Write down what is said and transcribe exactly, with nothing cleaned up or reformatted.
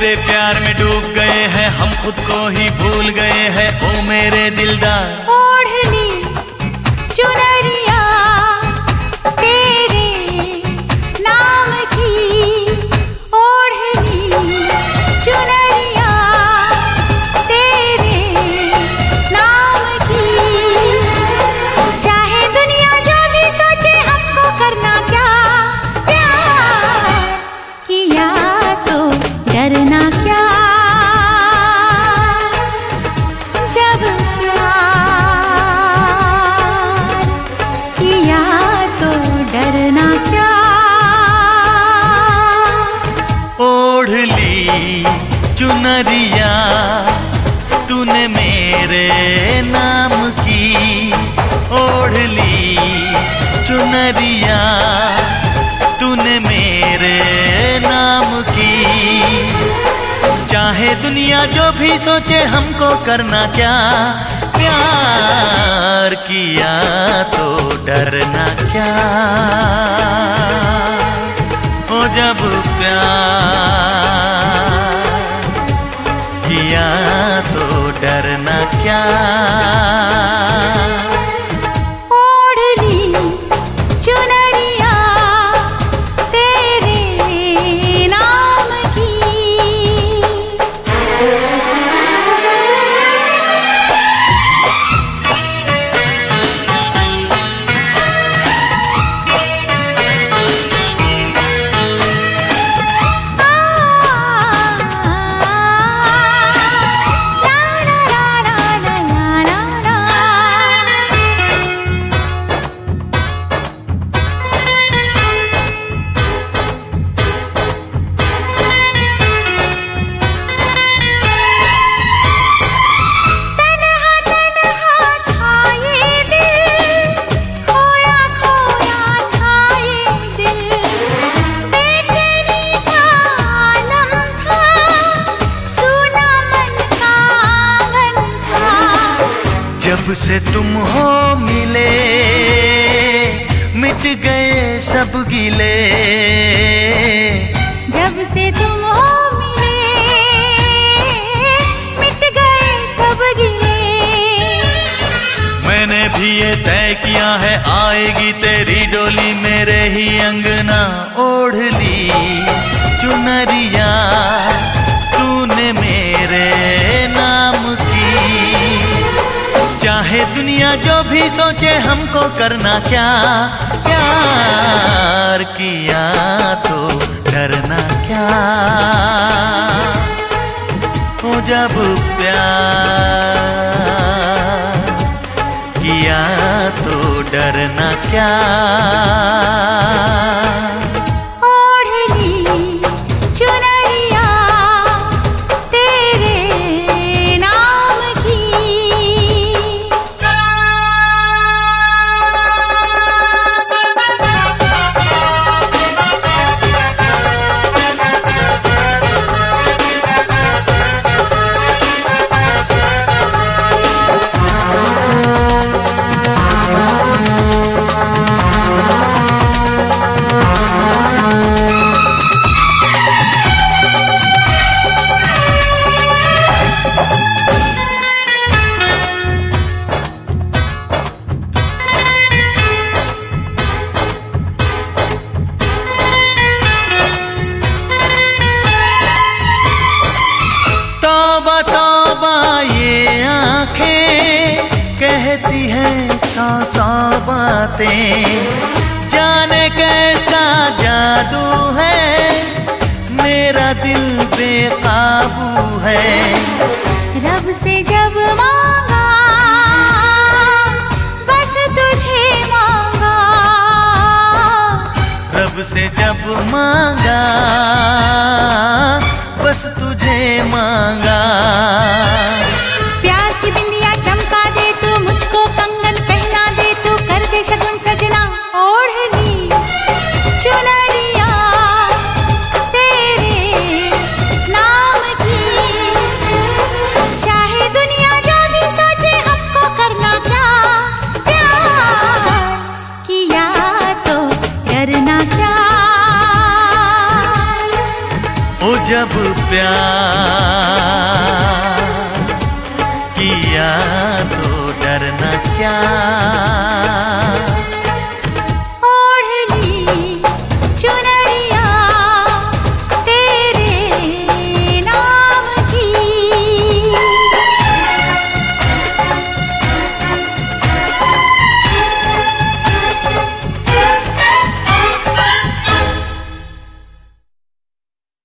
तेरे प्यार में डूब गए हैं, हम खुद को ही भूल गए हैं। ओ मेरे दिलदार, ओढ़ ली चुनरिया तेरे नाम की, ओढ़ ली चुनरिया तेरे नाम की। चाहे दुनिया जो भी सोचे हमको करना क्या, प्यार किया तो डरना क्या। जब ओढ़ ली चुनरिया तूने मेरे नाम की, ओढ़ ली चुनरिया तूने मेरे नाम की। चाहे दुनिया जो भी सोचे हमको करना क्या, प्यार किया तो डरना क्या। ओ जब प्यार किया तो डरना क्या। ओढ़ ली चुनरिया तेरे नाम की। जब से तुम हो मिले मिट गए सब गिले, जब से तुम हो मिले मिट गए सब गिले। मैंने भी ये तय किया है आएगी तेरी डोली मेरे ही अंगना। ओढ़ ली चुनरिया तूने मेरे नाम की। चाहे दुनिया जो भी सोचे हमको करना क्या, प्यार किया तो डरना क्या। ओ जब प्यार किया तो डरना क्या। कहती है सौ सौ बातें, जाने कैसा जादू है, मेरा दिल बेकाबू है। रब से जब मांगा बस तुझे मांगा, रब से जब मांगा बस तुझे मांगा। प्यार की बिंदिया चमका दे तू, मुझको कंगन पहना दे तू, कर दे शगुन सजना। ओढ़ ली चुनरिया तेरे नाम की, चाहे दुनिया जो भी सोचे हमको करना क्या, प्यार किया तो डरना क्या। ओ जब प्यार किया तो डरना क्या।